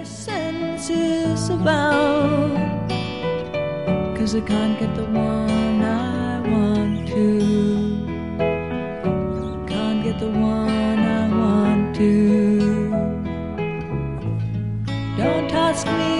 my senses about, 'cause I can't get the one I want to. Can't get the one I want to. Don't ask me